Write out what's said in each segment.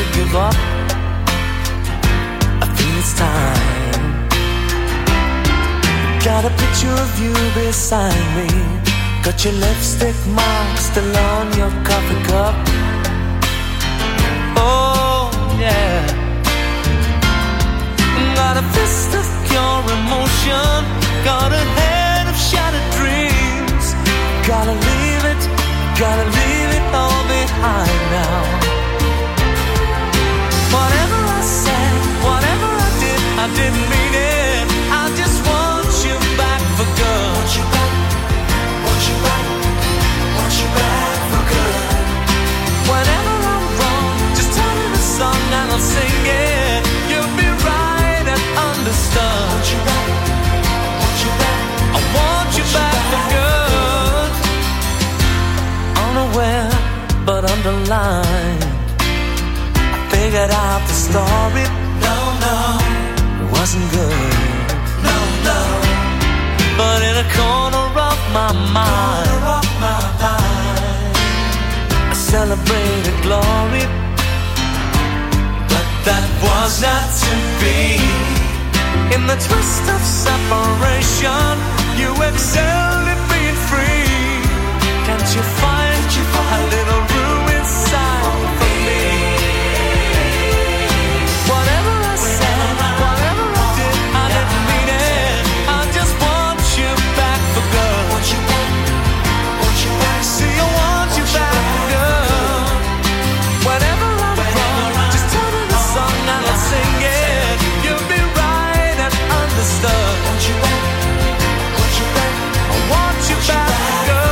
give up. I feel it's time. Got a picture of you beside me. Got your lipstick mark still on your coffee cup. Oh yeah. Got a fist of pure emotion. Got a head of shattered dreams. Gotta leave it all behind now. Whatever I said, whatever I did, I didn't mean it. I just want you back for good. Want you back, want you back, want you back for good. Whenever I'm wrong, just tell me the song and I'll sing it. You'll be right and understood. Want you back, want you back, I want you back for good. Unaware but underlined, I figured out the story. No, it wasn't good. No, but in a corner of my mind, I celebrated glory. But that was not to be. In the twist of separation, you excelled at being free. Can't you find a little room inside for me? Whatever I said, whatever I did, I didn't mean it. I just want you back for good. Want you back, want you back. See, I want you back for good. Whenever I'm wrong, just tell me the song and I'll sing it. You'll be right and understood. Want you back, want you back. I want you back for good.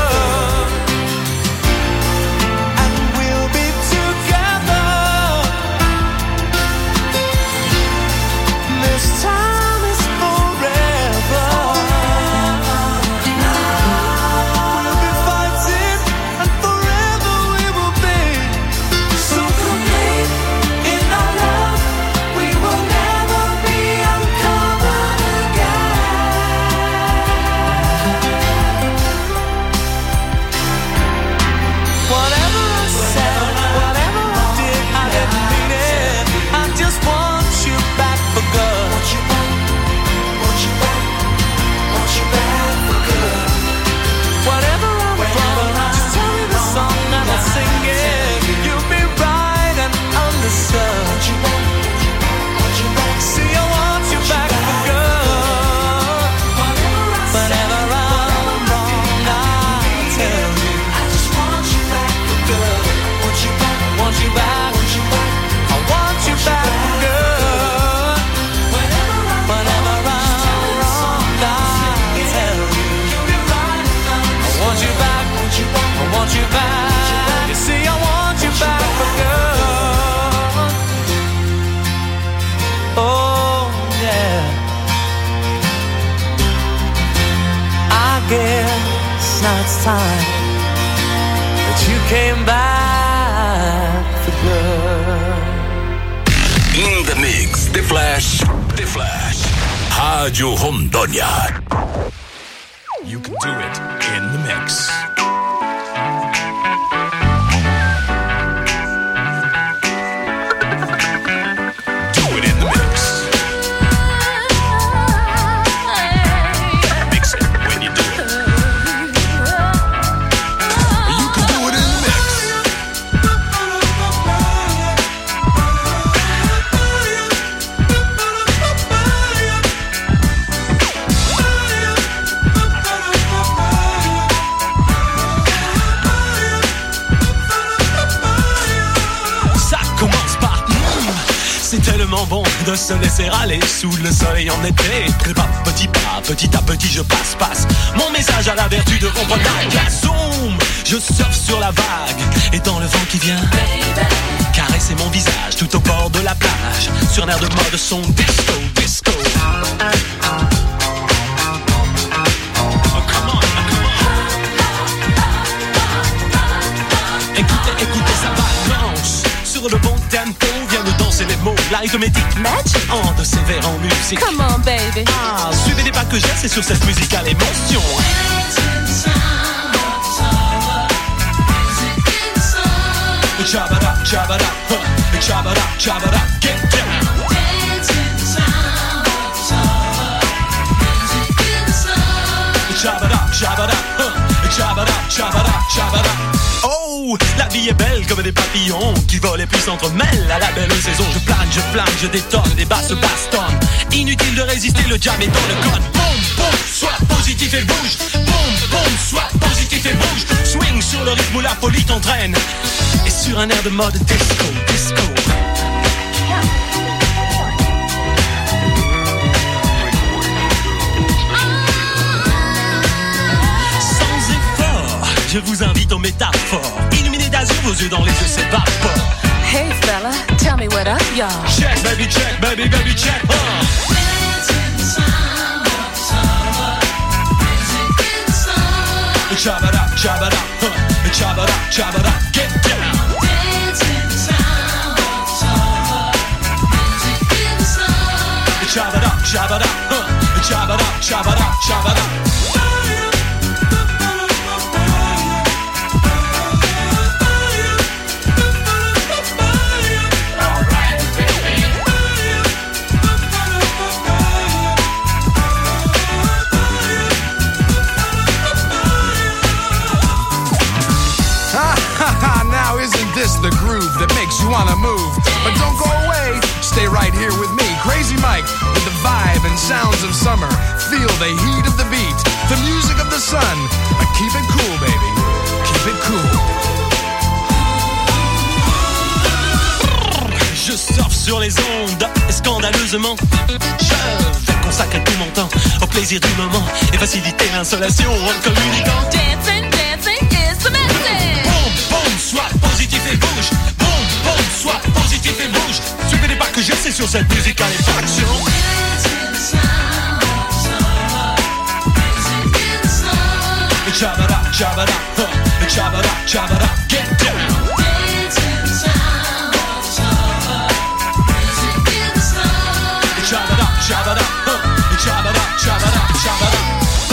Time that you came back for good. In the mix, The Flash. Rádio Rondônia. You can do it in the mix. Bon de se laisser aller sous le soleil en été. Pas petit pas, petit à petit je passe. Mon message à la vertu de comprendre la zoom. Je surfe sur la vague et dans le vent qui vient caresser mon visage tout au bord de la plage. Sur l'air de mode son disco. Écoutez, ça balance sur le bon tempo. Viens de danser les mots, l'arithmétique match en de sévère en musique. Come on baby. Suivez les pas que j'ai, c'est sur cette musicale émotion. Chop it up, chop it up, chop it up, chop it up, get down. Chop it up, chop it up, chop it up, chop it up, chop it up. Oh, la vie est belle comme des papillons qui volent et puis s'entremêlent à la belle saison. Je plane, je détonne, des basses se bastonnent. Inutile de résister, le diable est dans le gun. Boum, boum, sois positif et bouge. Boum, boum, sois positif et bouge. Swing sur le rythme où la folie t'entraîne. Et sur un air de mode disco, disco. Je vous invite aux métaphores. Illuminez d'azur, vos yeux dans les yeux s'évaporent. Hey fella, tell me what up, y'all. Check, baby, check, baby, baby, check. Chop it up, chop it up, chop it up, chop it up, get down. Chop it up, chop it up, chop it up, chop it up, chop it up. This the groove that makes you wanna move. But don't go away, stay right here with me, Crazy Mike, with the vibe and sounds of summer. Feel the heat of the beat, the music of the sun. But keep it cool, baby, keep it cool. Je surfe sur les ondes, et scandaleusement je vais consacrer tout mon temps au plaisir du moment et faciliter l'insolation en communiquant. Dancing, dancing is the message. Boum, boum, sois positif et bouge. Boum, boum, sois positif et bouge. Suivez les pas que je sais sur cette musique à l'effraction. Chop it up, chop it up, chop it up, chop it up, get down. Chop it up, chop it up, chop it up, chop it up, chop it up.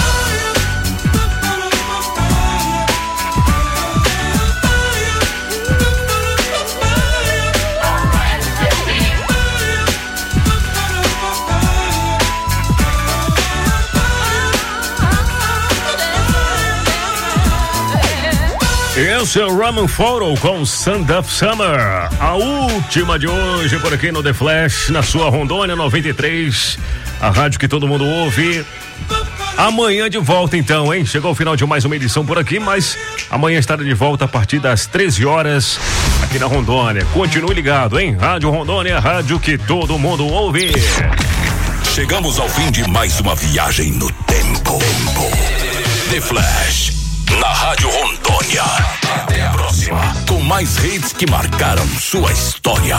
Esse é o Ramen Photo com Sound of Summer. A última de hoje por aqui no The Flash, na sua Rondônia 93, a rádio que todo mundo ouve. Amanhã de volta então, hein? Chegou o final de mais uma edição por aqui, mas amanhã estará de volta a partir das 13 horas aqui na Rondônia. Continue ligado, hein? Rádio Rondônia, rádio que todo mundo ouve. Chegamos ao fim de mais uma viagem no tempo. The Flash, na Rádio Rondônia. Até a próxima, com mais hits que marcaram sua história.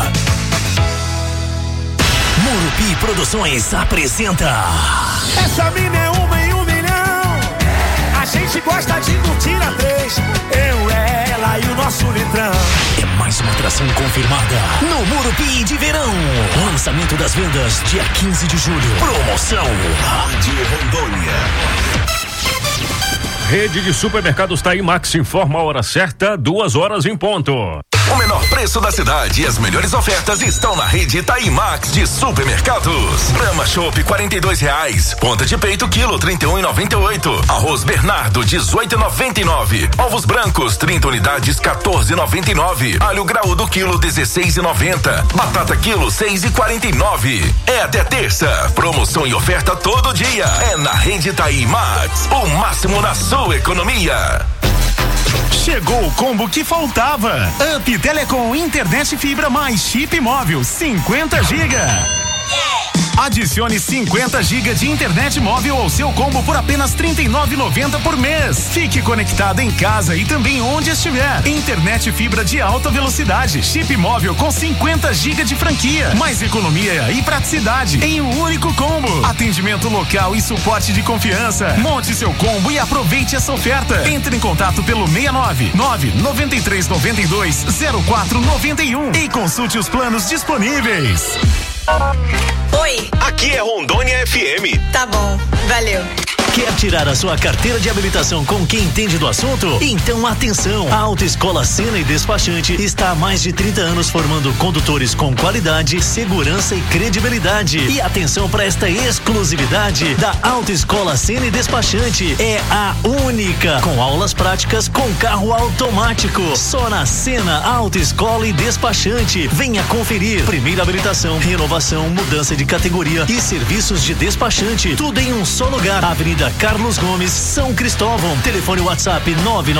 Murupi Produções apresenta. Essa mina é uma em 1 milhão. A gente gosta de curtir a 3. Eu, ela e o nosso litrão. É mais uma atração confirmada no Murupi de Verão. Lançamento das vendas dia 15 de julho. Promoção Rádio Rondônia. Rede de supermercados Taimax informa a hora certa, 2 horas em ponto. O menor preço da cidade e as melhores ofertas estão na rede Taimax de supermercados. Brahma Chopp, R$42. Ponta de peito, quilo, R$31,98. Arroz Bernardo, R$18,99. Ovos brancos, 30 unidades, R$14,99. Alho graúdo, quilo, R$16,90. Batata, quilo, R$6,49. É até terça. Promoção e oferta todo dia. É na rede Taimax. O máximo na sua economia. Chegou o combo que faltava. Up Telecom Internet Fibra mais chip móvel 50 GB. Adicione 50 GB de internet móvel ao seu combo por apenas R$ 39,90 por mês. Fique conectado em casa e também onde estiver. Internet fibra de alta velocidade, chip móvel com 50 GB de franquia, mais economia e praticidade em um único combo. Atendimento local e suporte de confiança. Monte seu combo e aproveite essa oferta. Entre em contato pelo 699-9392-0491 e consulte os planos disponíveis. Oi. Aqui é Rondônia FM. Tá bom, valeu. Quer tirar a sua carteira de habilitação com quem entende do assunto? Então atenção! A Autoescola Sena e Despachante está há mais de 30 anos formando condutores com qualidade, segurança e credibilidade. E atenção para esta exclusividade da Autoescola Sena e Despachante. É a única com aulas práticas com carro automático. Só na Sena Autoescola e Despachante. Venha conferir. Primeira habilitação, renovação, mudança de categoria e serviços de despachante. Tudo em um só lugar. Avenida Carlos Gomes, São Cristóvão. Telefone WhatsApp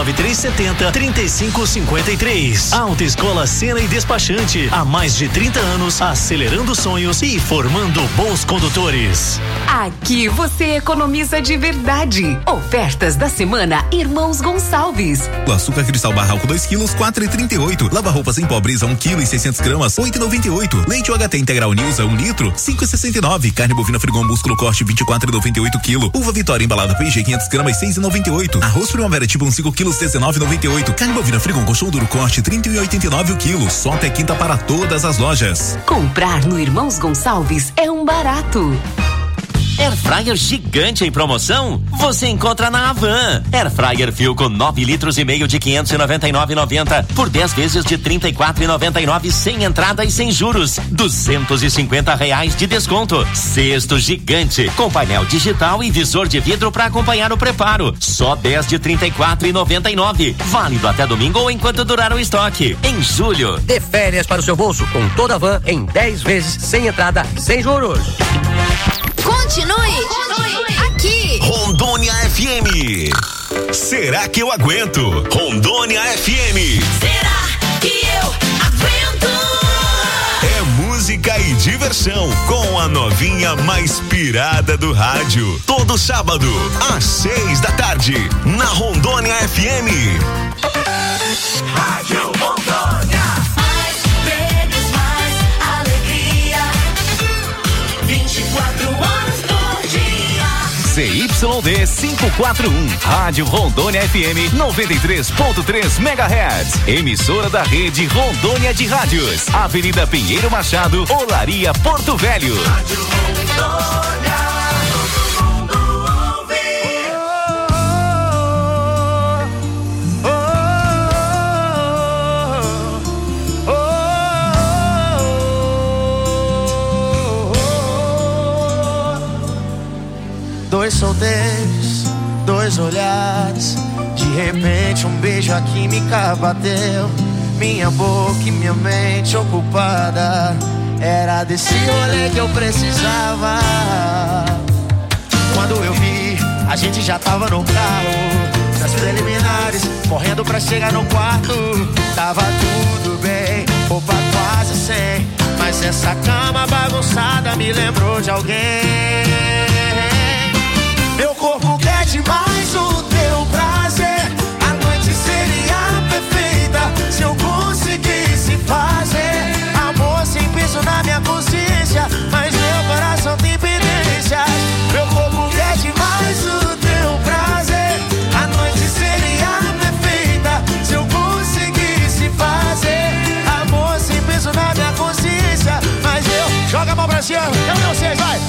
99370-3553. Autoescola Sena e Despachante. Há mais de 30 anos, acelerando sonhos e formando bons condutores. Aqui você economiza de verdade. Ofertas da semana Irmãos Gonçalves. O açúcar cristal barral com 2 quilos, 4,38. Lava roupas em pó Brisa 1 quilo e 600 gramas, 8,98. Leite UHT Integral Nilza 1 litro, 5,69. Carne bovina Frigon músculo corte 24,98 quilo. Uva Vitória embalada PG 500 gramas, 6,98. Arroz Primavera tipo 1 5 quilos, 19,98. Carne bovina Frigon colchão duro corte 30,89 o quilo. Só até quinta para todas as lojas. Comprar no Irmãos Gonçalves é um barato. Airfryer gigante em promoção? Você encontra na Havan. Airfryer Philco 9 litros e meio de 599,90 por 10 vezes de 34,99 sem entrada e sem juros. R$250 de desconto. Cesto gigante com painel digital e visor de vidro para acompanhar o preparo. Só 10 de 34,99. Válido até domingo ou enquanto durar o estoque. Em julho. Dê férias para o seu bolso com toda a Havan em 10 vezes sem entrada, sem juros. Continue aqui. Rondônia FM. Será que eu aguento? Rondônia FM. Será que eu aguento? É música e diversão com a novinha mais pirada do rádio. Todo sábado, às 6 da tarde, na Rondônia FM. Rádio Rondônia. Mais prêmios, mais alegria. 24 horas por dia. CYD 541, Rádio Rondônia FM 93.3 MHz. Emissora da rede Rondônia de Rádios. Avenida Pinheiro Machado, Olaria, Porto Velho. Rádio Rondônia, todo mundo ouve. Dois solteiros, dois olhares. De repente um beijo, a química bateu. Minha boca e minha mente ocupada. Era desse rolê que eu precisava. Quando eu vi, a gente já tava no carro, nas preliminares, correndo pra chegar no quarto. Tava tudo bem, roupa quase sem, mas essa cama bagunçada me lembrou de alguém. Meu corpo quer demais o teu prazer. A noite seria perfeita se eu conseguisse fazer amor sem peso na minha consciência, mas meu coração tem pendências. Meu corpo quer demais o teu prazer. A noite seria perfeita se eu conseguisse fazer amor sem peso na minha consciência, mas eu... Joga a mão pra cima, cadê vocês, vai!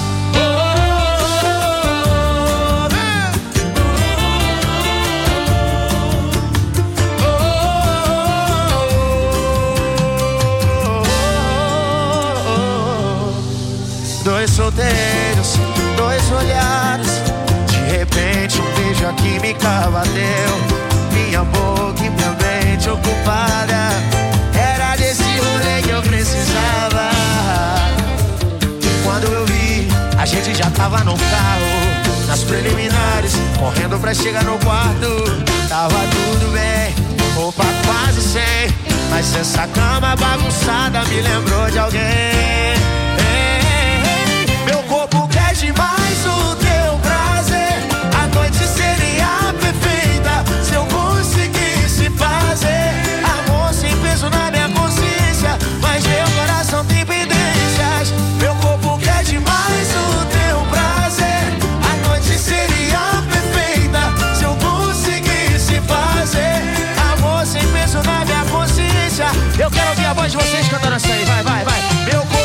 Dois solteiros, dois olhares. De repente um beijo, a química bateu. Minha boca e minha mente ocupada. Era desse rolê que eu precisava. Quando eu vi, a gente já tava no carro, nas preliminares, correndo pra chegar no quarto. Tava tudo bem, roupa quase sem, mas essa cama bagunçada me lembrou de alguém. Meu corpo quer demais o teu prazer. A noite seria perfeita se eu conseguisse fazer amor sem peso na minha consciência, mas meu coração tem pendências. Meu corpo quer demais o teu prazer. A noite seria perfeita se eu conseguisse fazer amor sem peso na minha consciência. Eu quero ouvir a voz de vocês cantando assim, vai, vai, vai. Meu corpo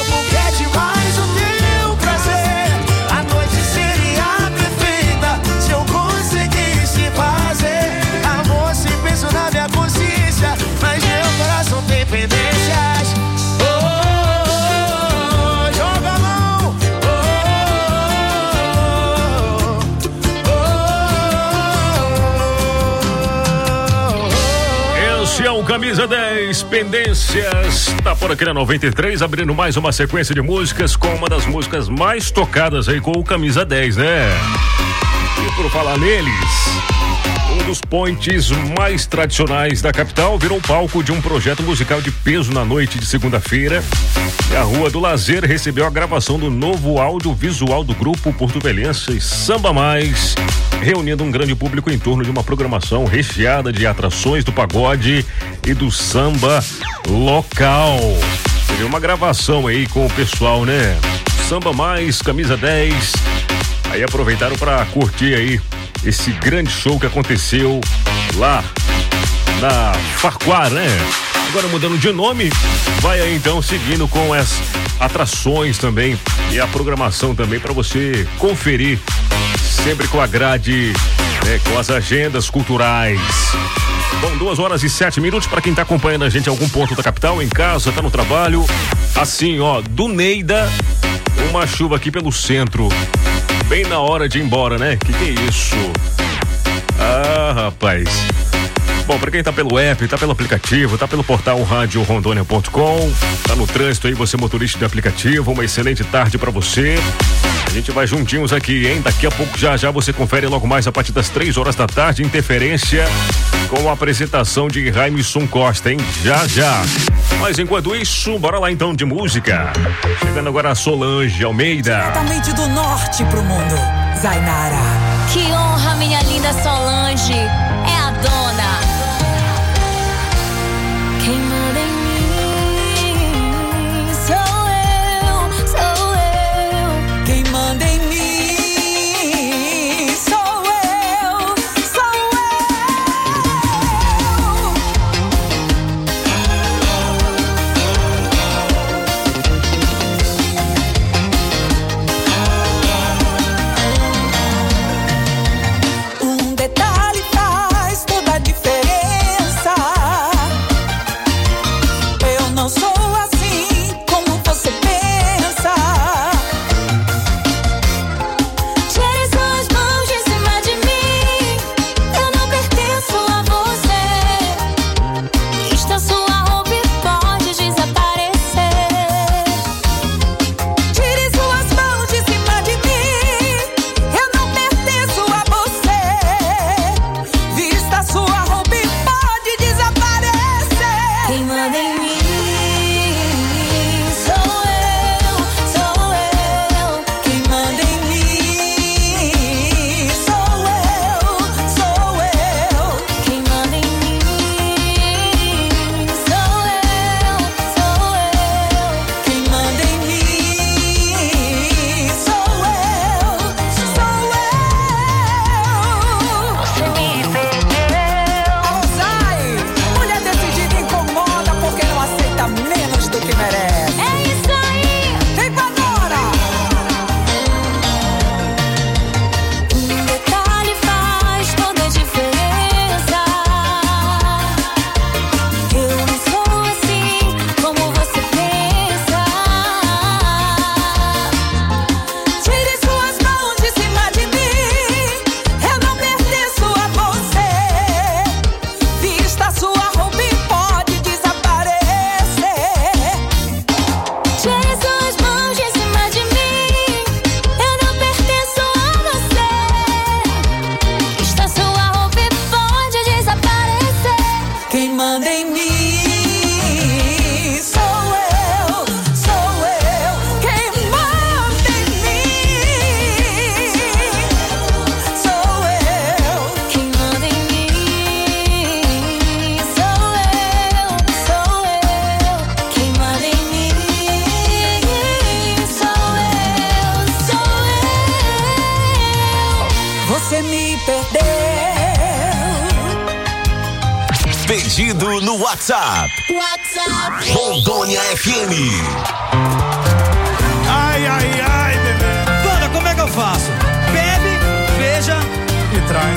Camisa 10, Pendências, tá por aqui na 93, abrindo mais uma sequência de músicas com uma das músicas mais tocadas aí com o Camisa 10, né? E por falar neles, um dos pontes mais tradicionais da capital virou palco de um projeto musical de peso na noite de segunda-feira. E a Rua do Lazer recebeu a gravação do novo audiovisual do grupo porto-velhense Samba Mais, reunindo um grande público em torno de uma programação recheada de atrações do pagode e do samba local. Teve uma gravação aí com o pessoal, né? Samba Mais, Camisa 10. Aí aproveitaram para curtir aí esse grande show que aconteceu lá na Farquhar, né? Agora mudando de nome, vai aí então seguindo com as atrações também e a programação também para você conferir sempre com a grade, né, com as agendas culturais. Bom, 2h07 para quem tá acompanhando a gente em algum ponto da capital, em casa, tá no trabalho. Assim, ó, do Neida, uma chuva aqui pelo centro. Bem na hora de ir embora, né? Que é isso? Ah, rapaz. Bom, pra quem tá pelo app, tá pelo aplicativo, tá pelo portal radiorondônia.com, tá no trânsito aí, você motorista de aplicativo, uma excelente tarde pra você. A gente vai juntinhos aqui, hein? Daqui a pouco já você confere logo mais a partir das 3h da tarde, Interferência, com a apresentação de Raimson Costa, hein? Já. Mas enquanto isso, bora lá então de música. Chegando agora a Solange Almeida. Diretamente do norte pro mundo, Zainara. Que honra, minha linda Solange, é a dona. Quem manda em mim sou eu. Quem manda em mim sou eu. Um detalhe faz toda a diferença. Eu não sou assim como você pensa. Tire suas mãos de cima de mim, eu não pertenço a você. Vista sua roupa e pode desaparecer. Tire suas mãos de cima de mim, eu não pertenço a você. Vista sua roupa e pode desaparecer. Quem manda em mim sou eu. Quem manda em mim sou eu. Quem manda em mim sou eu. Quem manda em mim sou eu. Você me perdeu. Alô, Zay, mulher decidida incomoda porque não aceita menos do que merece. É isso aí. Vem pra Dora. Um detalhe faz toda a diferença. Eu não sou assim como você pensa. Tire suas mãos de cima de mim, eu não pertenço a você. Vista sua roupa e pode desaparecer. Tire suas mãos de cima de mim, eu não pertenço a você. Vista sua roupa e pode desaparecer. Quem manda em mim sou eu. Quem manda em mim sou eu. Quem manda em mim sou eu. Quem manda em mim sou eu. Você me perdeu. Pedido no WhatsApp. Rondônia FM. Ai, bebê. Banda, como é que eu faço? Bebe, beija E trai.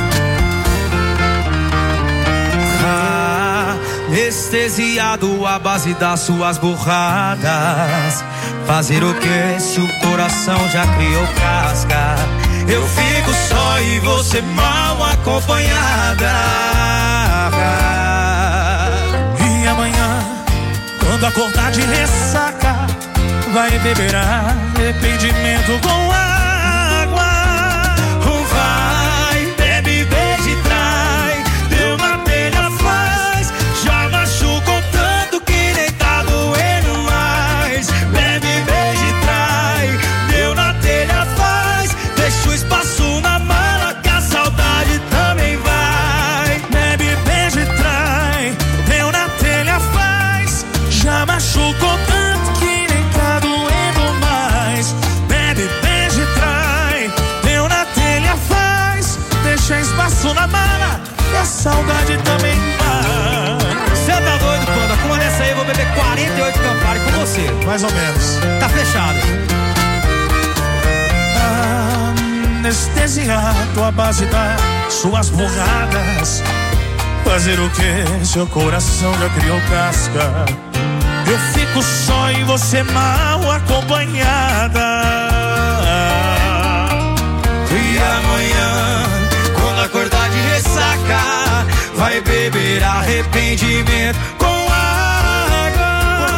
anestesiado à base das suas burradas. Fazer o que se o coração já criou casca? Eu fico só e você mal acompanhada. Quando acordar de ressaca, vai beber arrependimento com água. Vai, bebe, beija e trai. Deu na telha, faz. Já machucou tanto que nem tá doendo mais. Bebe, beija e trai. Deu na telha, faz. Deixa o espaço na mala que a saudade também vai. Bebe, beija e trai. Deu na telha, faz. Já machucou tanto que nem tá doendo mais. Bebe, beija e trai. Deu na telha, faz. Deixa espaço na mala e a saudade também vai. Você tá doido, Panda? Com uma dessa aí eu vou beber 48 Campari com você. Mais ou menos. Tá fechado. Anestesiado à base das suas burradas. Fazer o que? Seu coração já criou casca. Eu fico só e você mal acompanhada. E amanhã, quando acordar de ressaca, vai beber arrependimento com água.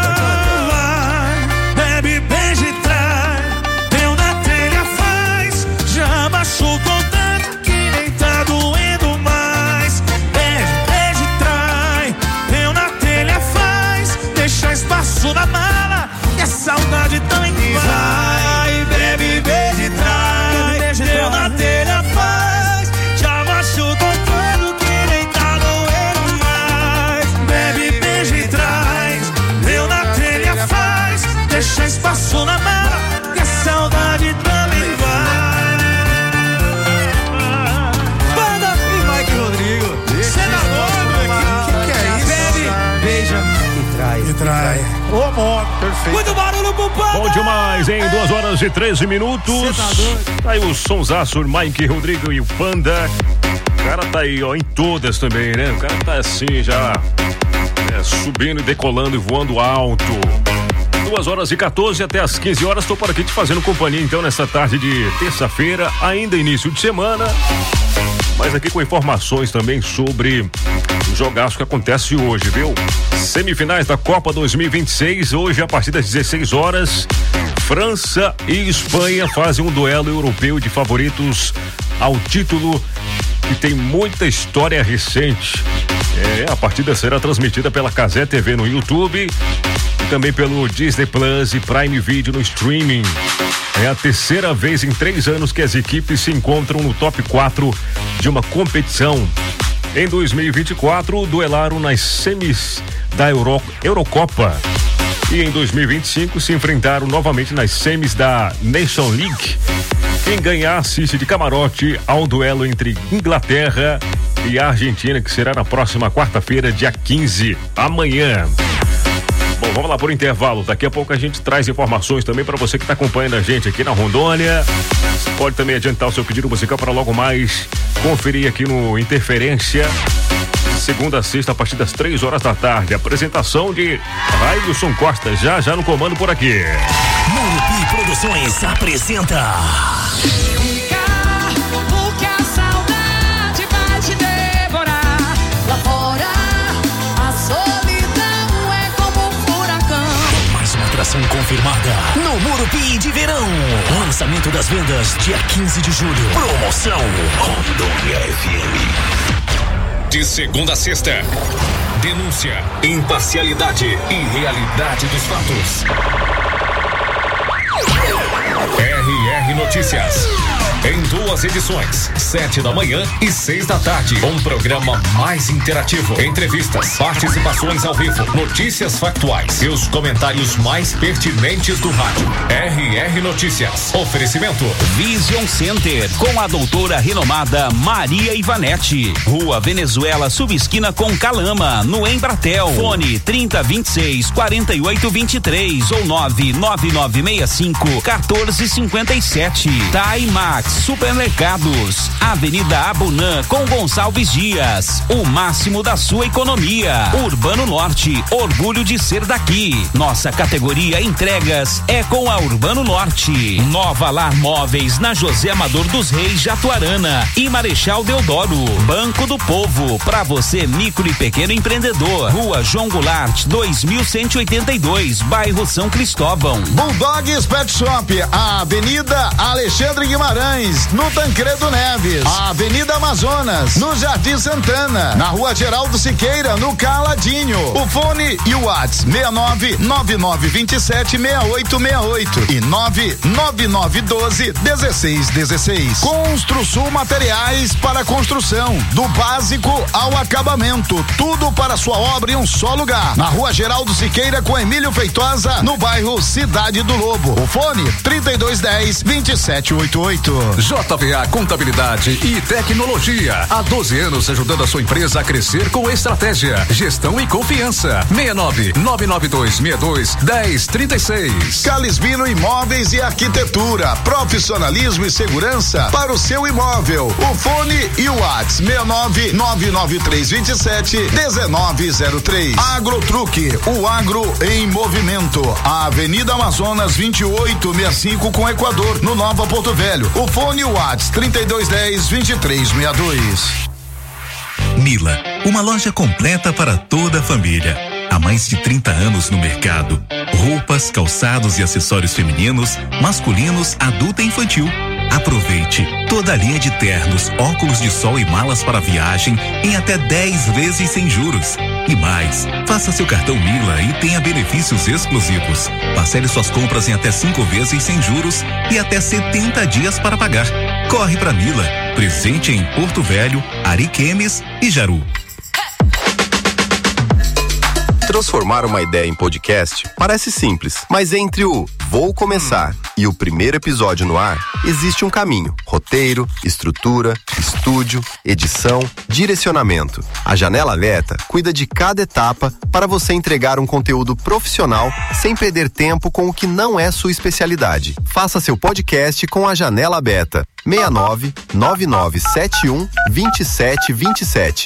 Vai, bebe, beija e trai. Deu na telha, faz. Já machucou tanto que nem tá doendo mais. Beija e trai. Deu na telha, faz. Deixa espaço na mala e a saudade também vai. Bebe, beija e trai. Deu na telha, faz. Já machucou tanto que nem tá doendo mais. Bebe, beija e traz. Deu na telha, faz. Deixa espaço na mala e a saudade também vai. Banda e Mike Rodrigo. Você tá doido? Que é isso? Bebe, beija e trai. E trai. Ô, amor, perfeito. Muito barulho pro Panda. Bom demais, em 2 horas e 13 minutos. Cê tá doido? Aí o sonsaço, Mike Rodrigo e o Panda. O cara tá aí, ó, em todas também, né? O cara tá assim, já subindo e decolando e voando alto. 2 horas e 14 até as 15 horas. Tô por aqui te fazendo companhia, então, nessa tarde de terça-feira, ainda início de semana. Mas aqui com informações também sobre o jogaço que acontece hoje, viu? Semifinais da Copa 2026, hoje a partir das 16 horas, França e Espanha fazem um duelo europeu de favoritos ao título que tem muita história recente. A partida será transmitida pela Cazé TV no YouTube e também pelo Disney Plus e Prime Video no streaming. É a terceira vez em 3 anos que as equipes se encontram no top 4 de uma competição. Em 2024, duelaram nas semis da Eurocopa. E em 2025 se enfrentaram novamente nas semis da Nation League. Quem ganhar assiste de camarote ao duelo entre Inglaterra e Argentina, que será na próxima quarta-feira, dia 15, amanhã. Bom, vamos lá por intervalo. Daqui a pouco a gente traz informações também para você que está acompanhando a gente aqui na Rondônia. Você pode também adiantar o seu pedido musical para logo mais conferir aqui no Interferência. Segunda a sexta, a partir das 3 horas da tarde. Apresentação de Railson Costa, já no comando por aqui. Murupi Produções apresenta. Porque a saudade vai te devorar. Lá fora, a solidão é como um furacão. Mais uma atração confirmada no Murupi de Verão. Lançamento das vendas dia 15 de julho. Promoção Rondônia FM. De segunda a sexta, denúncia, imparcialidade e realidade dos fatos. RR Notícias. Em 2 edições, 7 da manhã e 6 da tarde. Um programa mais interativo. Entrevistas, participações ao vivo, notícias factuais e os comentários mais pertinentes do rádio. RR Notícias. Oferecimento Vision Center, com a doutora renomada Maria Ivanete. Rua Venezuela, subesquina com Calama, no Embratel. Fone 3026-4823 ou 99965-1400. 1257. Taimax Supermercados, Avenida Abunã com Gonçalves Dias. O máximo da sua economia. Urbano Norte, orgulho de ser daqui. Nossa categoria entregas é com a Urbano Norte. Nova Lar Móveis na José Amador dos Reis, Jatuarana e Marechal Deodoro. Banco do Povo, para você micro e pequeno empreendedor. Rua João Goulart, 2182, bairro São Cristóvão. Bulldogs Pet Shop, a Avenida Alexandre Guimarães, no Tancredo Neves. A Avenida Amazonas, no Jardim Santana. Na Rua Geraldo Siqueira, no Caladinho. O fone e o WhatsApp 6999276868 e 999121616. Construsul Materiais para construção, do básico ao acabamento, tudo para sua obra em um só lugar. Na Rua Geraldo Siqueira com Emílio Feitosa, no bairro Cidade do Lobo. O fone 3210-2788. JVA Contabilidade e Tecnologia. Há 12 anos ajudando a sua empresa a crescer com estratégia, gestão e confiança. 69-99262-1036. Calisbino Imóveis e Arquitetura. Profissionalismo e segurança para o seu imóvel. O fone e o WhatsApp 69-99327-1903. Agrotruque, o agro em movimento. A Avenida Amazonas 2865 com Equador, no Nova Porto Velho. O fone e o WhatsApp 3210-2362. Mila, uma loja completa para toda a família. Há mais de 30 anos no mercado. Roupas, calçados e acessórios femininos, masculinos, adulto e infantil. Aproveite toda a linha de ternos, óculos de sol e malas para viagem em até 10 vezes sem juros. E mais, faça seu cartão Mila e tenha benefícios exclusivos. Parcele suas compras em até 5 vezes sem juros e até 70 dias para pagar. Corre pra Mila, presente em Porto Velho, Ariquemes e Jaru. Transformar uma ideia em podcast parece simples, mas entre o vou começar e o primeiro episódio no ar, existe um caminho. Roteiro, estrutura, estúdio, edição, direcionamento. A Janela Aberta cuida de cada etapa para você entregar um conteúdo profissional sem perder tempo com o que não é sua especialidade. Faça seu podcast com a Janela Aberta. 69-9971-2727.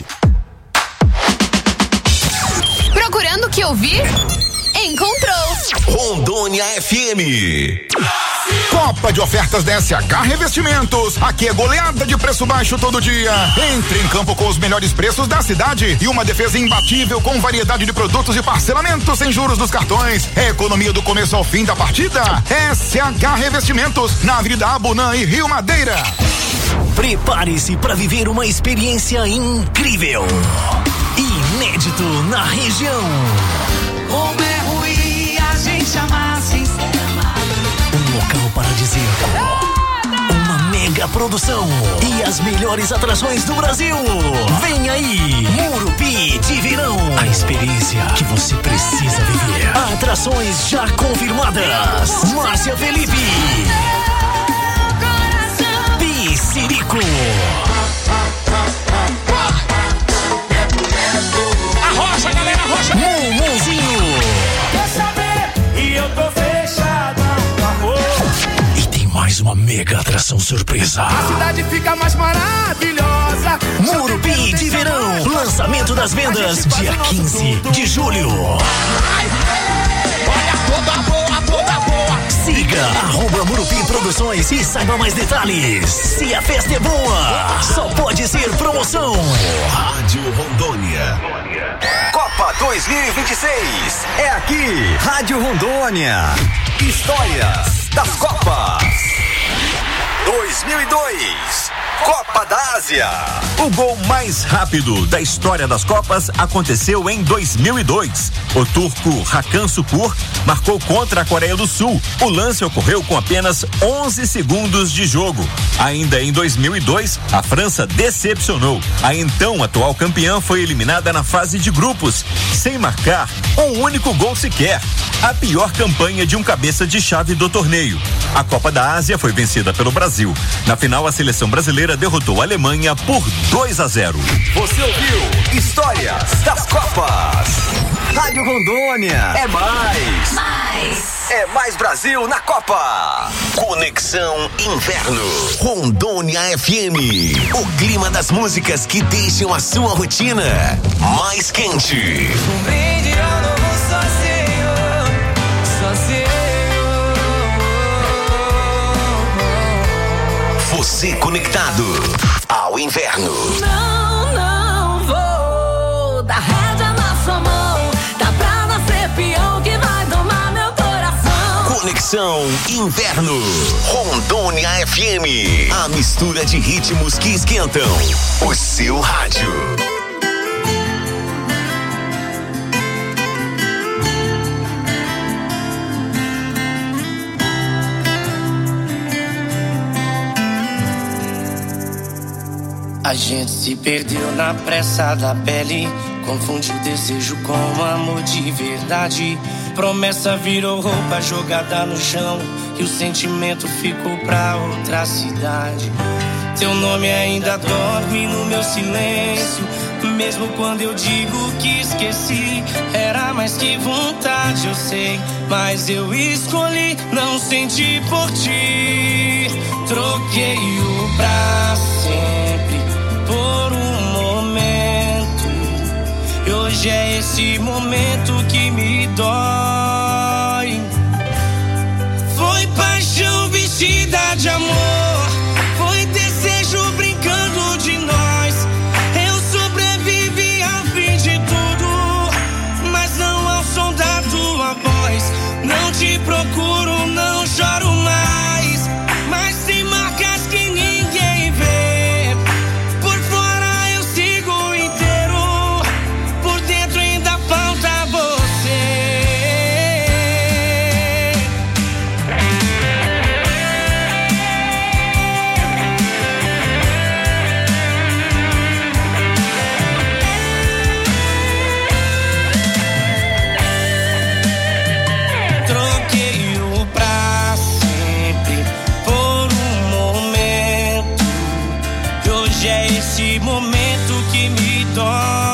Procurando o que ouvir? Encontrou! Rondônia FM. Copa de ofertas da SH Revestimentos. Aqui é goleada de preço baixo todo dia. Entre em campo com os melhores preços da cidade e uma defesa imbatível com variedade de produtos e parcelamento sem juros dos cartões. É economia do começo ao fim da partida. SH Revestimentos, na Avenida Abunã e Rio Madeira. Prepare-se para viver uma experiência incrível. Inédito na região. Como é ruim a gente amar sem ser amado. Um local paradisíaco. Uma mega produção. E as melhores atrações do Brasil. Vem aí, Murupi de Verão. A experiência que você precisa viver. Atrações já confirmadas. Márcia Felipe. Piscirico. Arrocha, galera, arrocha! Mumuzinho. Quer saber? E eu tô fechado, amor. E tem mais uma mega atração surpresa. A cidade fica mais maravilhosa. Murupi de Verão. Lançamento das vendas dia 15 de julho. Olha toda boa, toda boa. Siga @Murupi Produções e saiba mais detalhes. Se a festa é boa, só pode ser promoção. Rádio Rondônia. Copa 2026 é aqui, Rádio Rondônia. Histórias das Copas 2002. Copa da Ásia. O gol mais rápido da história das Copas aconteceu em 2002. O turco Hakan Şükür marcou contra a Coreia do Sul. O lance ocorreu com apenas 11 segundos de jogo. Ainda em 2002, a França decepcionou. A então atual campeã foi eliminada na fase de grupos, sem marcar um único gol sequer. A pior campanha de um cabeça de chave do torneio. A Copa da Ásia foi vencida pelo Brasil. Na final, a seleção brasileira derrotou a Alemanha por 2-0. Você ouviu Histórias das Copas. Rádio Rondônia é mais. É É mais Brasil na Copa. Conexão Inverno. Rondônia FM. O clima das músicas que deixam a sua rotina mais quente. Um brinde ao novo sozinho. Você conectado ao inverno. Não vou dar rédea na sua mão. Dá pra nascer peão que vai domar meu coração. Conexão Inverno. Rondônia FM. A mistura de ritmos que esquentam o seu rádio. A gente se perdeu na pressa da pele, confundiu desejo com amor de verdade. Promessa virou roupa jogada no chão e o sentimento ficou pra outra cidade. Teu nome ainda dorme no meu silêncio, mesmo quando eu digo que esqueci. Era mais que vontade, eu sei, mas eu escolhi não sentir por ti. Troquei o pra sempre por um momento, e hoje é esse momento que me dói. Foi paixão vestida de amor, foi desejo brincando de nós. Eu sobrevivi ao fim de tudo, mas não ao som da tua voz. Não te procuro, não choro mais, mas tem marcas que ninguém vê. Por fora eu sigo inteiro, por dentro ainda falta você. Troquei o pra sempre por um momento, e hoje é esse momento que me dói.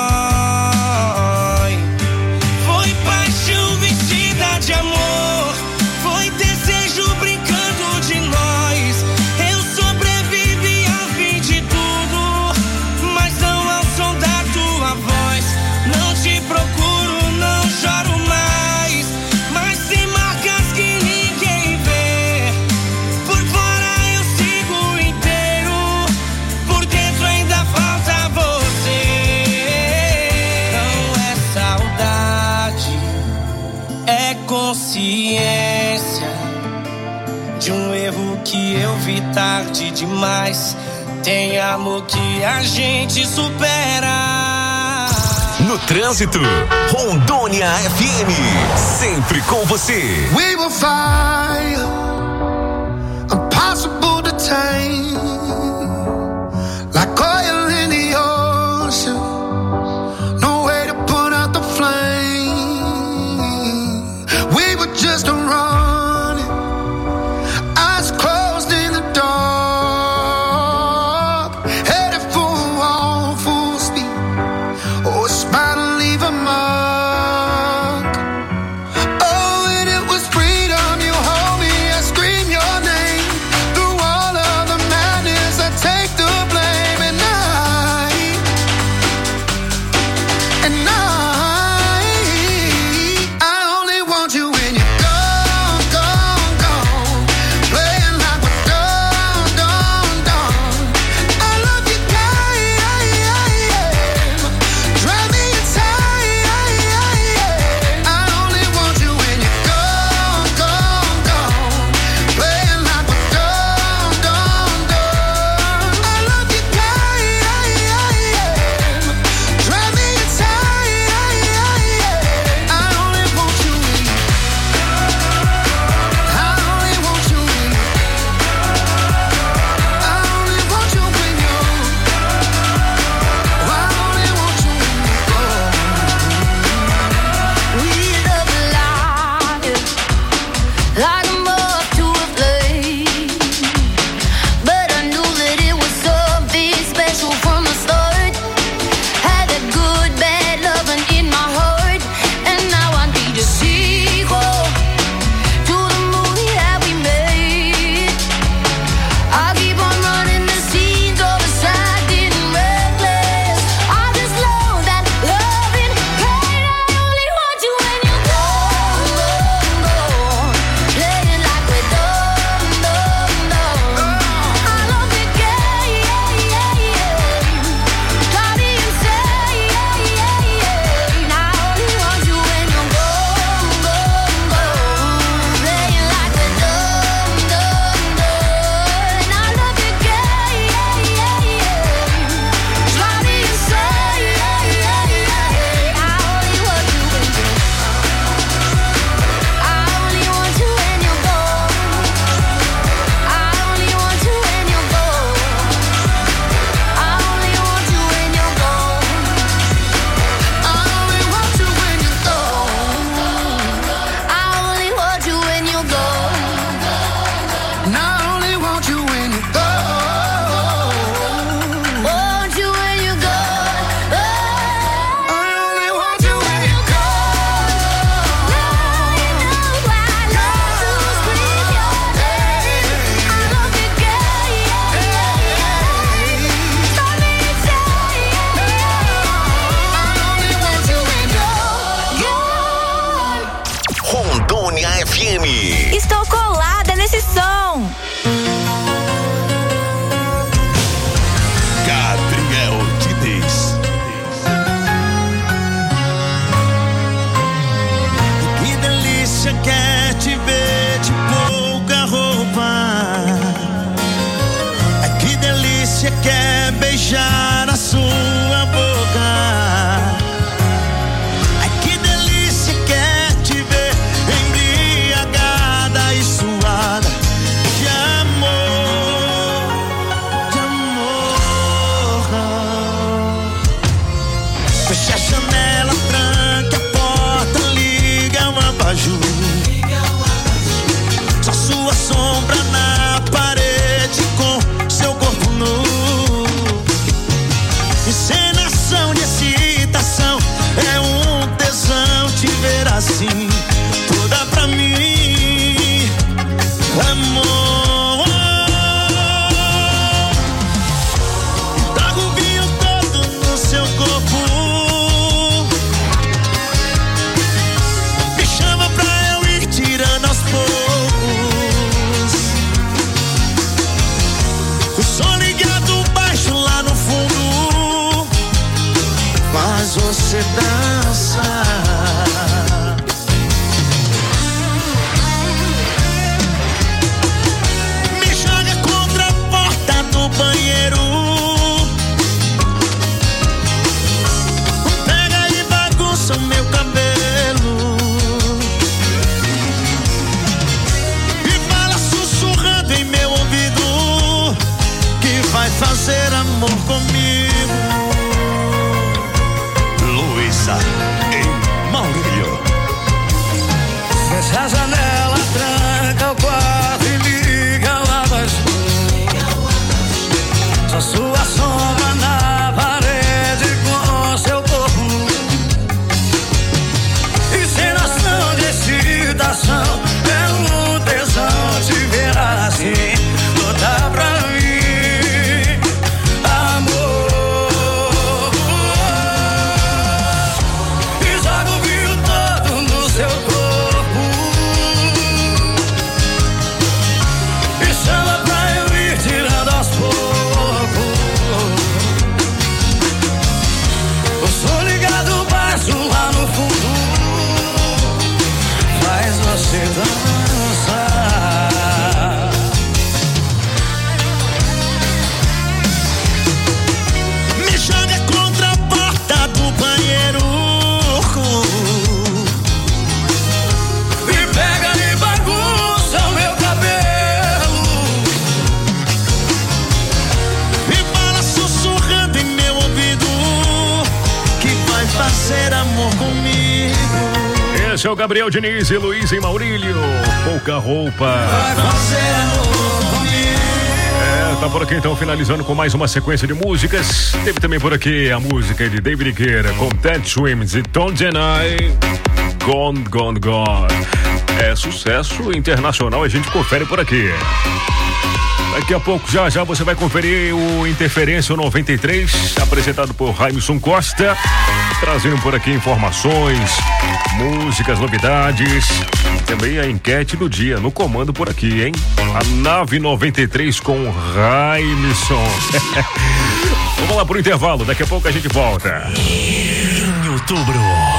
Foi paixão vestida de amor, foi desejo brincando de nós. Eu sobrevivi ao fim de tudo, mas não ao som da tua voz. Não te procuro, não choro mais, mas tem marcas que ninguém vê. Por fora eu sigo inteiro, por dentro ainda falta você. Não é saudade, é consciência de um erro que eu vi tarde demais. Tem amor que a gente supera. No trânsito, Rondônia FM, sempre com você. We will fire, impossible to tame, like oil in the ocean, no way to put out the flame. We were just running, eyes closed in the dark, headed for a wall full speed. Oh, it's about to leave a mark. Oh, and it was freedom. You hold me, I scream your name. Through all of the madness, I take the blame. And I only want you when you're gone. FM. Estou colada nesse som. Gabriel Diniz. Que delícia que é te ver de pouca roupa. Que delícia que é beijar a sua boca. Que delícia que é te ver embriagada e suada de amor, de amor. Fecha a janela, tranca a porta, liga um abajur. Só sua sombra na parede com seu corpo nu. Encenação de excitação, é um tesão te ver assim, toda pra mim, amor. Trago o vinho todo no seu corpo, me chama pra eu ir tirando aos poucos. O som ligado baixo lá no fundo faz você dançar. Me joga contra a porta do banheiro, pega e bagunça o meu cabelo e fala sussurrando em meu ouvido que vai fazer amor comigo. Luísa em Maurílio. Fecha a janela, tranca o quarto e liga o abajur. Só sua sombra na parede com seu corpo. Encenação de excitação, é um tesão te ver assim, toda pra mim, amor. E joga o vinho todo no seu corpo, e chama pra eu ir tirando aos poucos. O som ligado baixo lá no fundo faz você dançar. Me joga contra a porta do banheiro e pega e bagunça o meu cabelo e fala sussurrando em meu ouvido que vai fazer amor comigo. Esse é o Gabriel Diniz e Luiz em Maurílio. Pouca roupa. Vai fazer amor comigo. Tá por aqui então, finalizando com mais uma sequência de músicas. Teve também por aqui a música de David Guerra com Ted Swims e Tom Denai, Gone, Gone, Gone. É sucesso internacional, a gente confere por aqui. Daqui a pouco, já você vai conferir o Interferência 93, apresentado por Raimson Costa, trazendo por aqui informações, músicas, novidades, também a enquete do dia, no comando por aqui, hein? A Nave 93 com Raimson. Vamos lá pro intervalo, daqui a pouco a gente volta. Em outubro,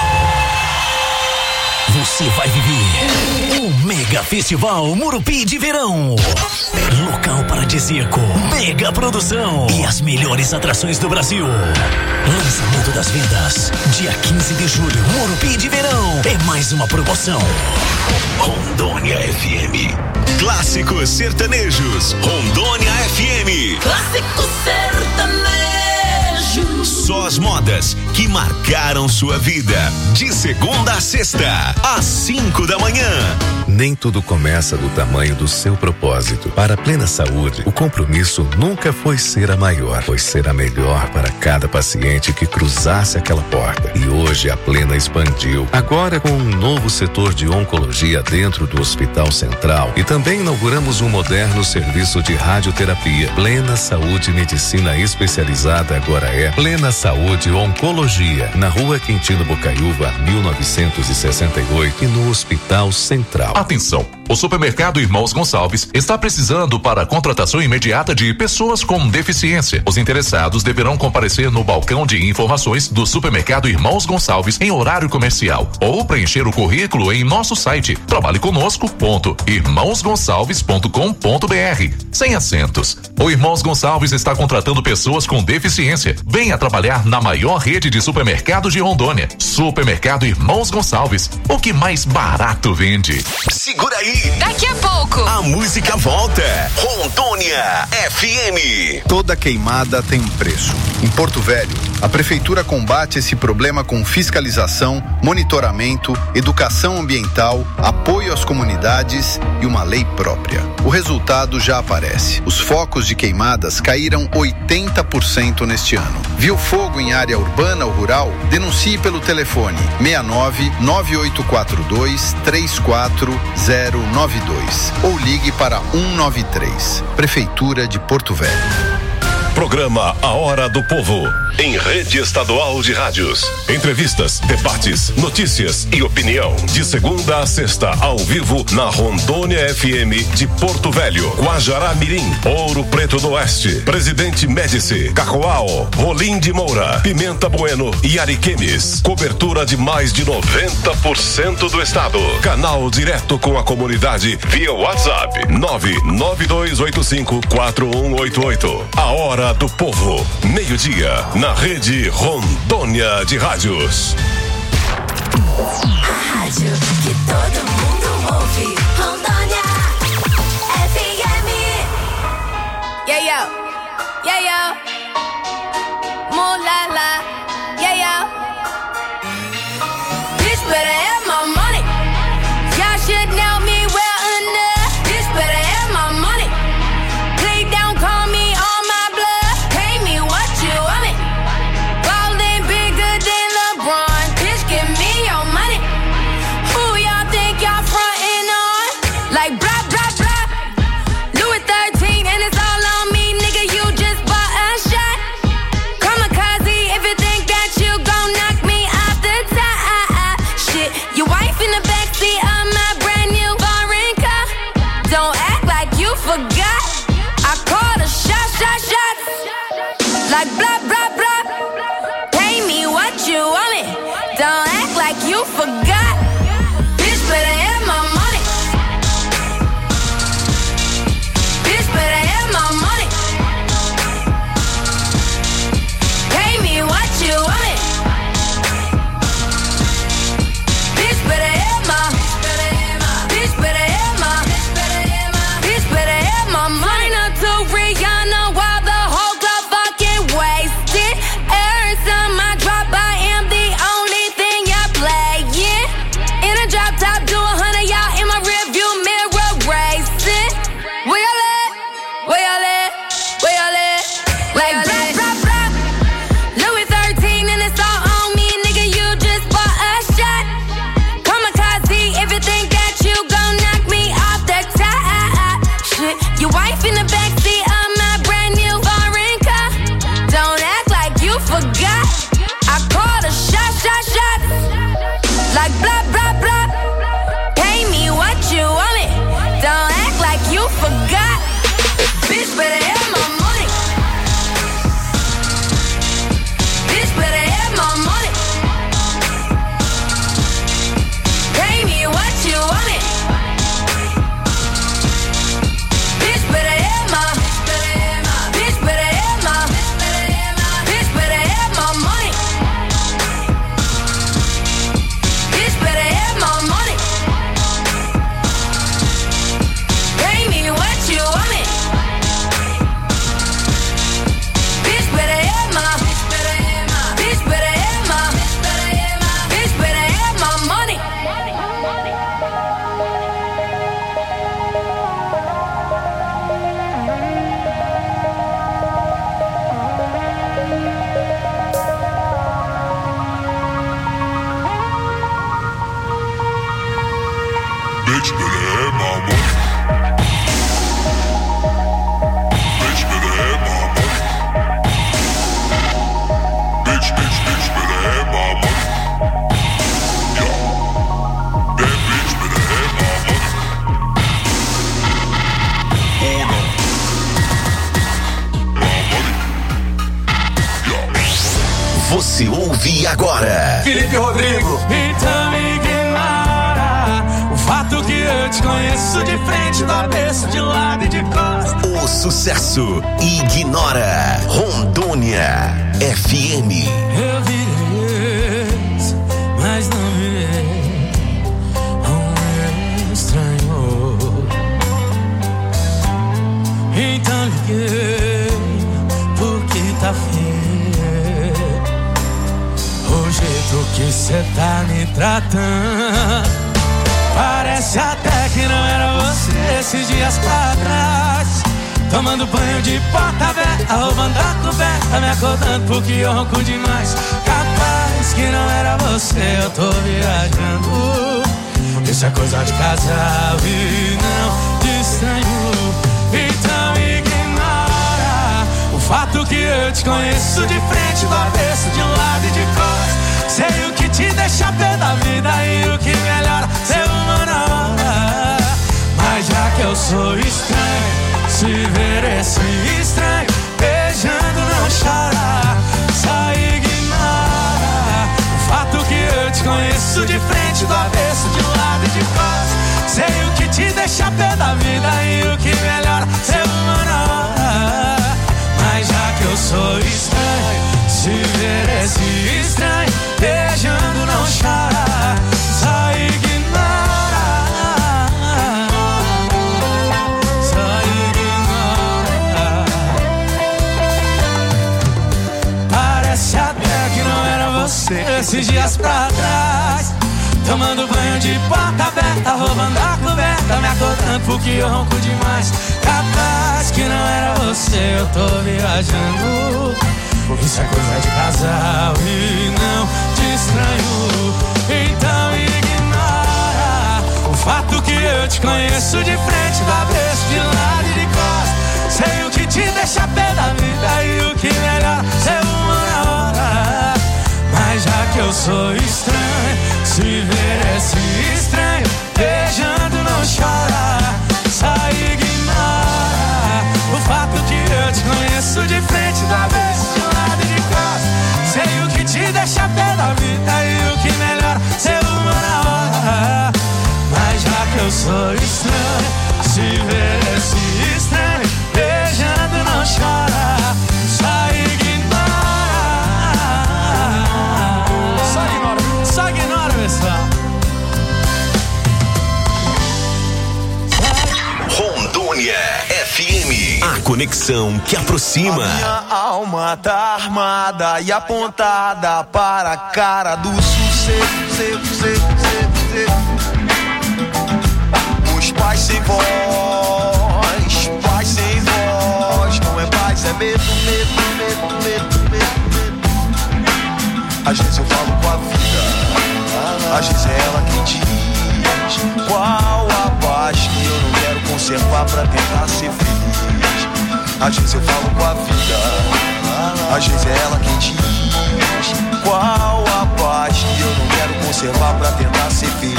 você vai viver o Mega Festival Murupi de Verão. Local paradisíaco, mega produção e as melhores atrações do Brasil. Lançamento das vendas, dia 15 de julho, Murupi de Verão. É mais uma promoção. Rondônia FM. Clássicos sertanejos. Rondônia FM. Clássico sertanejo. Só as modas que marcaram sua vida. De segunda a sexta, às 5 da manhã. Nem tudo começa do tamanho do seu propósito. Para a Plena Saúde, o compromisso nunca foi ser a maior, foi ser a melhor para cada paciente que cruzasse aquela porta. E hoje a Plena expandiu, agora com um novo setor de oncologia dentro do Hospital Central. E também inauguramos um moderno serviço de radioterapia. Plena Saúde Medicina Especializada agora é Plena Saúde Oncologia, na Rua Quintino Bocaiúva, 1968 e no Hospital Central. Atenção! O supermercado Irmãos Gonçalves está precisando para a contratação imediata de pessoas com deficiência. Os interessados deverão comparecer no balcão de informações do supermercado Irmãos Gonçalves em horário comercial ou preencher o currículo em nosso site trabalheconosco.irmãosgonçalves.com.br. Sem acentos. O Irmãos Gonçalves está contratando pessoas com deficiência. Venha trabalhar na maior rede de supermercados de Rondônia. Supermercado Irmãos Gonçalves. O que mais barato vende. Segura aí. Daqui a pouco. A música volta. Rondônia FM. Toda queimada tem um preço. Em Porto Velho, a prefeitura combate esse problema com fiscalização, monitoramento, educação ambiental, apoio às comunidades e uma lei própria. O resultado já aparece. Os focos de queimadas caíram 80% neste ano. Viu fogo em área urbana ou rural? Denuncie pelo telefone 69-9842-34092 ou ligue para 193. Prefeitura de Porto Velho. Programa A Hora do Povo, em rede estadual de rádios. Entrevistas, debates, notícias e opinião. De segunda a sexta, ao vivo, na Rondônia FM de Porto Velho, Guajará Mirim, Ouro Preto do Oeste, Presidente Médici, Cacoal, Rolim de Moura, Pimenta Bueno e Ariquemes. Cobertura de mais de 90% do estado. Canal direto com a comunidade via WhatsApp 992854188. A Hora do Povo, meio-dia, na rede Rondônia de Rádios. A rádio que todo mundo ouve, Rondônia FM. Yeah, yo. Yeah, yo. Moolala. Yeah, yo. Bitch better have my money. Y'all should know me well enough. Bitch better have my money. Play down, call me on my blood. Pay me what you want it. Ballin' bigger than LeBron. Bitch, give me your money. Who y'all think y'all frontin' on? Like blah, blah, blah. Louis 13 and it's all on me, nigga. You just bought a Você ouve agora. Felipe Rodrigo. Então ignora o fato que eu te conheço de frente, do avesso, de lado e de costas. O sucesso Ignora. Rondônia FM. Eu virei ex, mas não virei um estranho. Então liguei porque tá feio o jeito que cê tá me tratando. Parece até que não era você esses dias pra trás. Tomando banho de porta aberta, roubando a coberta, me acordando porque eu ronco demais. Capaz que não era você, eu tô viajando. Isso é coisa de casal e não de estranho. Então ignora o fato que eu te conheço de frente, do avesso, de lado e de costas. Sei o que te deixa pé da vida e o que melhora ser uma na hora. Mas já que eu sou estranho, se ver esse estranho beijando não chora. Só ignora o fato que eu te conheço de frente, do avesso, de lado e de costas. Sei o que te deixa pé da vida e o que melhora ser uma na hora. Mas já que eu sou estranho, se ver esse estranho beijando não chora. Só ignora, só ignora. Parece até que não era você esses dias pra trás. Tomando banho de porta aberta, roubando a coberta, me acordando porque eu ronco demais. Capaz que não era você, eu tô viajando. Isso é coisa de casal e não de estranho. Então ignora o fato que eu te conheço de frente, do avesso, de lado e de costas. Sei o que te deixa pé da vida e o que melhora ser uma na hora. Mas já que eu sou estranho, se ver esse estranho beijando não chora. Só ignora o fato que eu te conheço de frente, do avesso, de lado e de costas. Sei o que te deixa pé da vida e o que melhora ser uma na hora. Mas já que eu sou estranho, se ver esse estranho beijando não chora. Só ignora, só ignora, pessoal. Rondônia FM. A conexão que aproxima. A minha alma tá armada e apontada para a cara do sossego. Os pais sem voz, paz sem voz. Não é paz, é medo. Às vezes eu falo com a vida, às vezes é ela quem diz qual a paz que eu não quero conservar pra tentar ser feliz. Às vezes eu falo com a vida, às vezes é ela quem diz qual a paz que eu não quero conservar pra tentar ser feliz.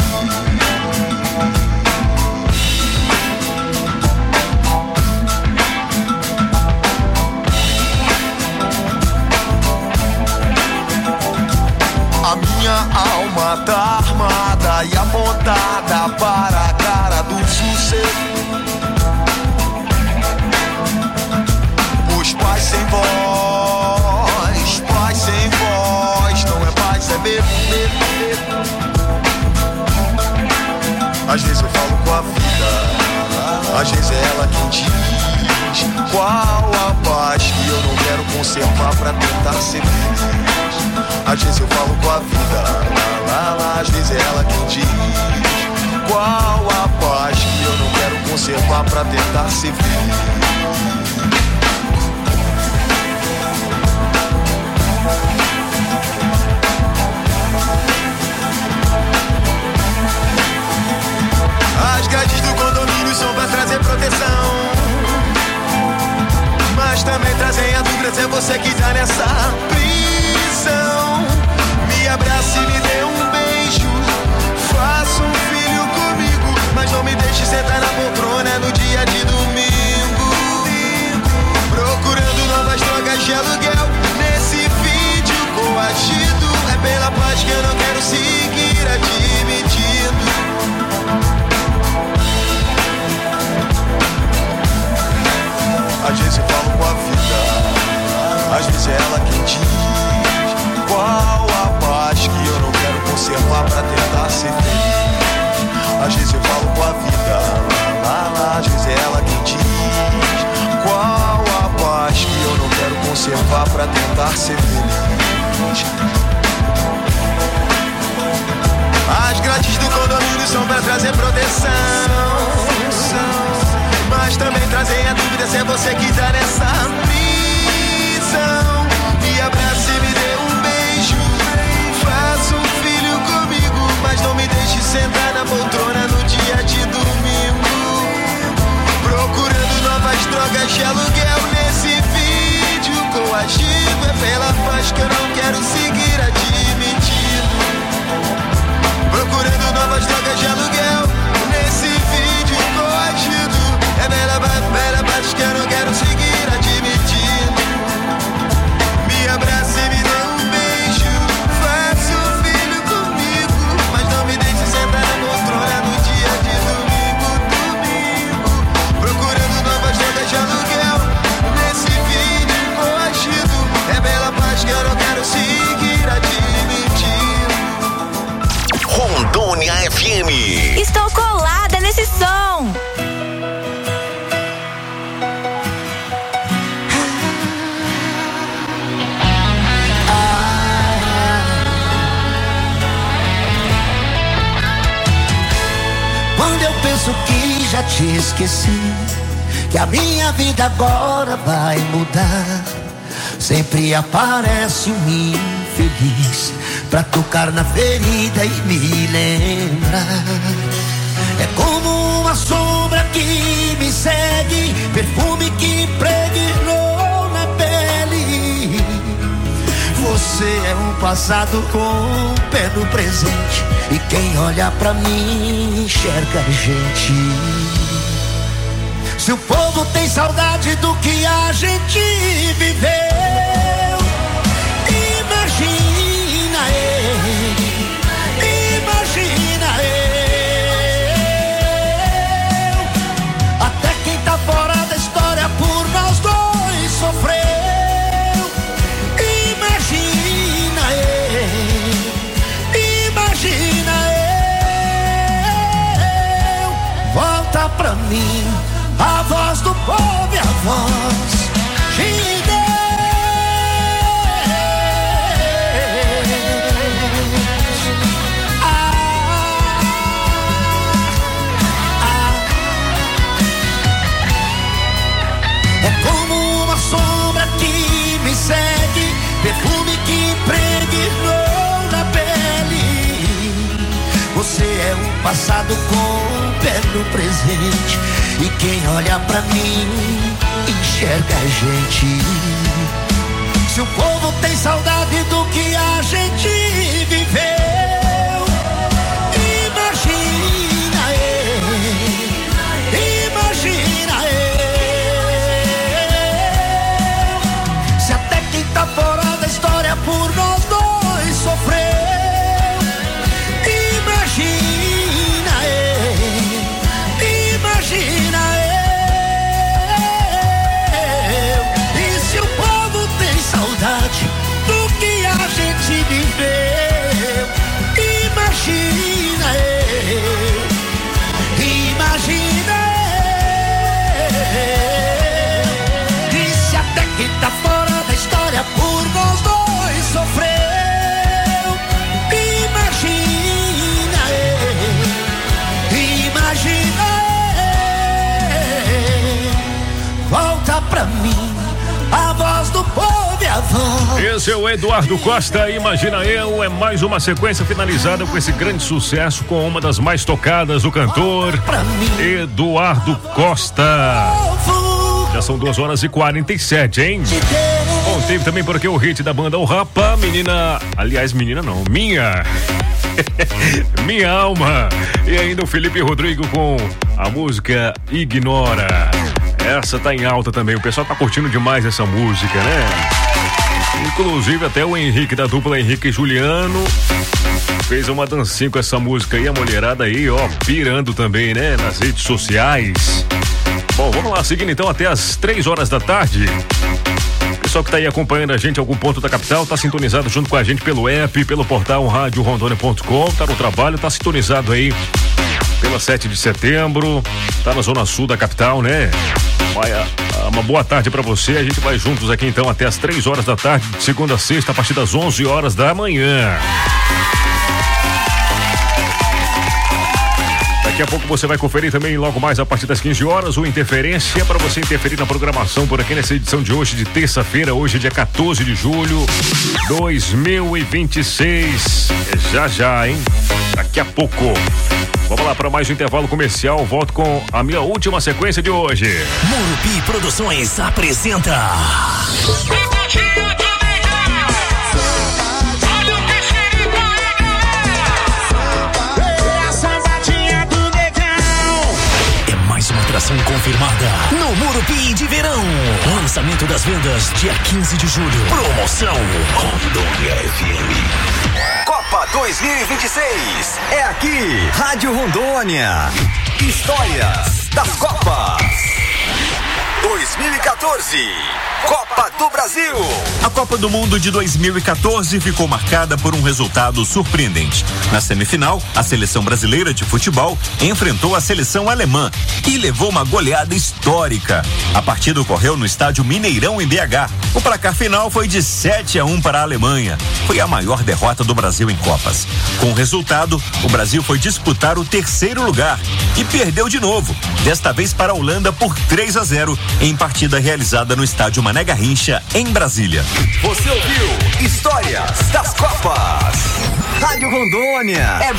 A minha alma tá armada e apontada para a cara do sossego. Os pais sem voz, não é paz, é medo. Às vezes eu falo com a vida, às vezes é ela quem diz qual a paz que eu não quero conservar pra tentar ser feliz. Às vezes eu falo com a vida, às vezes é ela quem diz qual a paz que eu não quero conservar pra tentar ser feliz. As grades do condomínio são pra trazer proteção, mas também trazem a dúvida se você que tá nessa prisão. Me abrace e me dê um beijo, faça um filho comigo, mas não me deixe sentar na poltrona no dia de domingo. Procurando novas drogas de aluguel, nesse vídeo com a pra tentar ser feliz. As grades do condomínio são pra trazer proteção, mas também trazem a dúvida se é você que tá nessa missão. Me abrace e me dê um beijo, faça um filho comigo, mas não me deixe sentar na poltrona no dia de domingo, procurando novas drogas de aluguel nesse vídeo coagido. É pela paz que eu não quero seguir admitindo, procurando novas drogas de aluguel nesse vídeo coagido. É pela paz que eu não quero seguir admitindo. Me abrace e me dê um beijo, faça um filho comigo, mas não me deixe sentar na poltrona no dia de domingo, procurando novas drogas de aluguel nesse vídeo coagido. É pela paz que eu não quero seguir admitindo. Rondônia FM. Estou colada nesse som. Quando eu penso que já te esqueci, que a minha vida agora vai mudar, sempre aparece um infeliz pra tocar na ferida e me lembrar. É como uma sombra que me segue, perfume que impregnou na pele. Você é um passado com o pé no presente, e quem olha pra mim enxerga a gente. Se o povo tem saudade do que a gente viveu, imagina eu. Até quem tá fora da história por nós dois sofreu. Volta pra mim, a voz do povo e a voz de Deus. É como uma sombra que me segue, perfume que impregnou na pele. Você é um passado com o pé no presente, e quem olha pra mim enxerga a gente. Se o povo tem saudade do que a gente viveu, imagina eu. Se até quem tá fora da história por nós dois sofreu. Do que a gente viveu, imagina eu, e se até quem tá fora da história por nós dois sofreu, imagina eu, volta pra mim, a voz do povo. Esse é o Eduardo Costa, Imagina Eu. É mais uma sequência finalizada com esse grande sucesso, com uma das mais tocadas do cantor Eduardo Costa. Já são 2h47, hein? Bom, teve também por aqui o hit da banda O Rapa, menina, aliás, menina não, minha Alma. E ainda o Felipe Rodrigo com a música Ignora. Essa tá em alta também, o pessoal tá curtindo demais essa música, né? Inclusive até o Henrique, da dupla Henrique e Juliano, fez uma dancinha com essa música aí, a mulherada aí, ó, pirando também, né? Nas redes sociais. Bom, vamos lá, seguindo então até as 3h da tarde. Pessoal que tá aí acompanhando a gente em algum ponto da capital, tá sintonizado junto com a gente pelo app, pelo portal radiorondônia.com, tá no trabalho, tá sintonizado aí pela 7 de setembro, tá na zona sul da capital, né? Uma boa tarde pra você. A gente vai juntos aqui então até as 3 horas da tarde, de segunda a sexta, a partir das 11 horas da manhã. Daqui a pouco você vai conferir também, logo mais a partir das 15 horas, o Interferência, para você interferir na programação por aqui nessa edição de hoje, de terça-feira, hoje dia 14 de julho 2026. Já, hein? Daqui a pouco. Vamos lá para mais um intervalo comercial. Volto com a minha última sequência de hoje. Murupi Produções apresenta uma atração confirmada no Murupi de verão. Lançamento das vendas dia 15 de julho. Promoção Rondônia FM. Copa 2026 é aqui. Rádio Rondônia. Histórias das Copas 2014. Copa do Brasil. A Copa do Mundo de 2014 ficou marcada por um resultado surpreendente. Na semifinal, a seleção brasileira de futebol enfrentou a seleção alemã e levou uma goleada histórica. A partida ocorreu no estádio Mineirão, em BH. O placar final foi de 7-1 para a Alemanha. Foi a maior derrota do Brasil em Copas. Com o resultado, o Brasil foi disputar o 3º lugar e perdeu de novo, desta vez para a Holanda por 3-0 em partida realizada no estádio Mané Garrincha, em Brasília. Você ouviu Histórias das Copas. Rádio Rondônia. É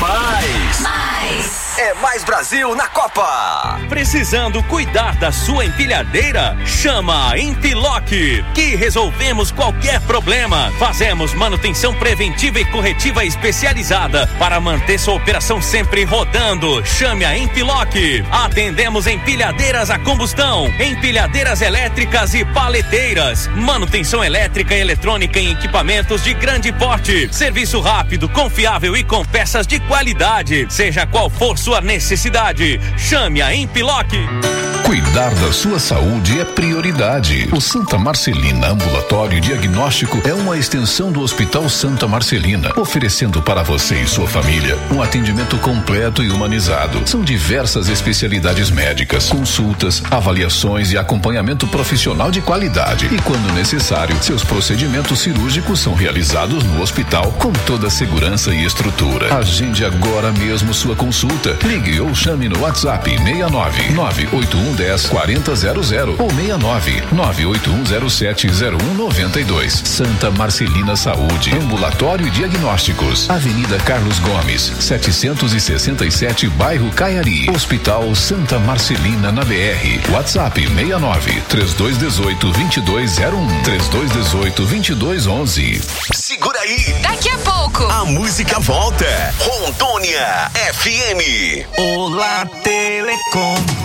mais. É mais Brasil na Copa. Precisando cuidar da sua empilhadeira? Chama a Empiloc, que resolvemos qualquer problema. Fazemos manutenção preventiva e corretiva especializada para manter sua operação sempre rodando. Chame a Empiloc. Atendemos empilhadeiras a combustão, empilhadeiras elétricas e paleteiras, manutenção elétrica e eletrônica em equipamentos de grande porte, serviço rápido, confiável e com peças de qualidade. Seja qual for sua necessidade, chame a Empiloc. Cuidar da sua saúde é prioridade. O Santa Marcelina Ambulatório Diagnóstico é uma extensão do Hospital Santa Marcelina, oferecendo para você e sua família um atendimento completo e humanizado. São diversas especialidades médicas, consultas, avaliações e acompanhamento profissional de qualidade. E quando necessário, seus procedimentos cirúrgicos são realizados no hospital com toda a segurança e estrutura. Agende agora mesmo sua consulta. Ligue ou chame no WhatsApp 69 981 10 4000 ou 69 98107 0192. Santa Marcelina Saúde, Ambulatório e Diagnósticos, Avenida Carlos Gomes, 767, bairro Caiari. Hospital Santa Marcelina, na BR. WhatsApp 69 3218 2201 3218 2211. Segura aí. Daqui a pouco a música volta. Rondônia FM. Olá, Telecom.